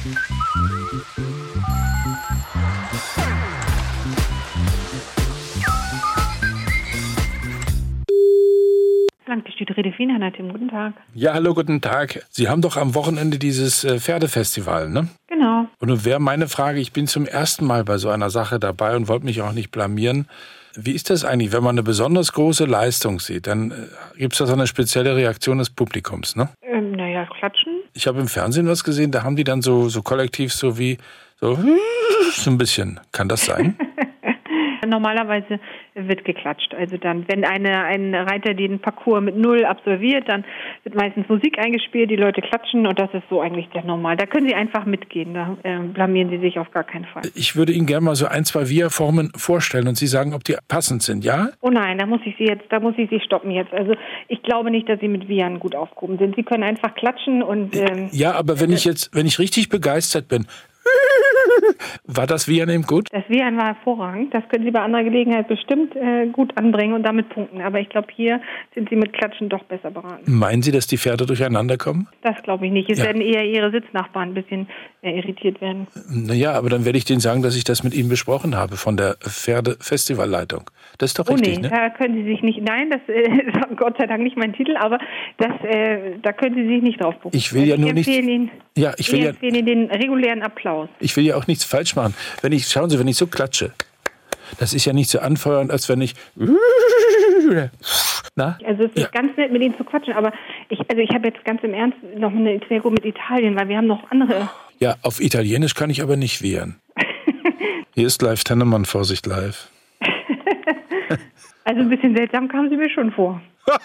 Landgestüt Redefin, Hanna Tim, guten Tag. Ja, hallo, guten Tag. Sie haben doch am Wochenende dieses Pferdefestival, ne? Genau. Und nun wäre meine Frage, ich bin zum ersten Mal bei so einer Sache dabei und wollte mich auch nicht blamieren. Wie ist das eigentlich, wenn man eine besonders große Leistung sieht? Dann gibt es da so eine spezielle Reaktion des Publikums, ne? Naja, klatschen. Ich habe im Fernsehen was gesehen, da haben die dann so kollektiv so ein bisschen. Kann das sein? Normalerweise wird geklatscht. Also dann, wenn ein Reiter den Parcours mit 0 absolviert, dann wird meistens Musik eingespielt, die Leute klatschen und das ist so eigentlich der Normal. Da können Sie einfach mitgehen, da blamieren Sie sich auf gar keinen Fall. Ich würde Ihnen gerne mal so 1, 2 Wir-Formen vorstellen und Sie sagen, ob die passend sind, ja? Oh nein, da muss ich Sie stoppen jetzt. Also ich glaube nicht, dass Sie mit Viren gut aufgehoben sind. Sie können einfach klatschen und... ja, aber wenn ich richtig begeistert bin... War das Viren eben gut? Das Viren war hervorragend. Das können Sie bei anderer Gelegenheit bestimmt gut anbringen und damit punkten. Aber ich glaube, hier sind Sie mit Klatschen doch besser beraten. Meinen Sie, dass die Pferde durcheinander kommen? Das glaube ich nicht. Es werden eher Ihre Sitznachbarn ein bisschen irritiert werden. Naja, aber dann werde ich denen sagen, dass ich das mit Ihnen besprochen habe von der Pferdefestivalleitung. Das ist doch richtig, ne? Da können Sie sich nicht... Nein, das ist Gott sei Dank nicht mein Titel, aber da können Sie sich nicht drauf gucken. Ich will ja nur nicht... Ich empfehle Ihnen den regulären Applaus. Ich will ja auch nichts falsch machen. Schauen Sie, wenn ich so klatsche, das ist ja nicht so anfeuernd, als wenn ich... Na? Also es ist ganz nett, mit Ihnen zu quatschen, aber ich habe jetzt ganz im Ernst noch eine Trego mit Italien, weil wir haben noch andere... Ja, auf Italienisch kann ich aber nicht wehren. Hier ist live Tennemann, Vorsicht live. Also ein bisschen seltsam kamen Sie mir schon vor.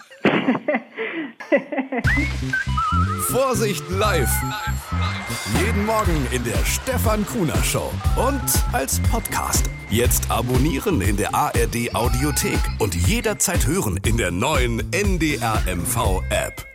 Vorsicht live. Jeden Morgen in der Stefan Kuhner Show und als Podcast. Jetzt abonnieren in der ARD Audiothek und jederzeit hören in der neuen NDR MV App.